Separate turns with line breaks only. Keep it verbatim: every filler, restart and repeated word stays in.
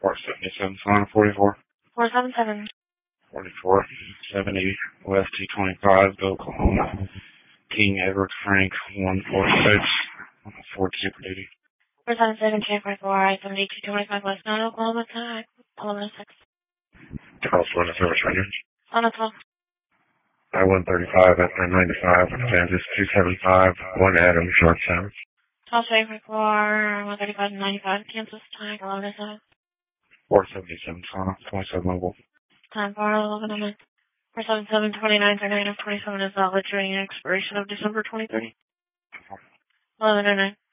four seventy-seven, Sonic forty-four.
four seven seven.
forty-four, seventy, West T twenty-five, Oklahoma. King Edward Frank, one four six, Ford Super Duty.
four seven seven, J forty-four, I seventy-two twenty-five, West nine, Oklahoma, Tag, eleven oh six.
Charles Winter Service Ranger.
On the twelve.
I one thirty-five at nine ninety-five, Kansas two seventy-five, one Adam, Short Sound.
twelve J forty-four, one thirty-five, ninety-five, Kansas, Tag, eleven oh seven.
four seventy-seven, Sonic, twenty-seven Mobile.
Time for eleven oh nine. four seven seven, twenty-nine thirty-nine, twenty-seven is valid during expiration of December twenty thirty. eleven oh nine.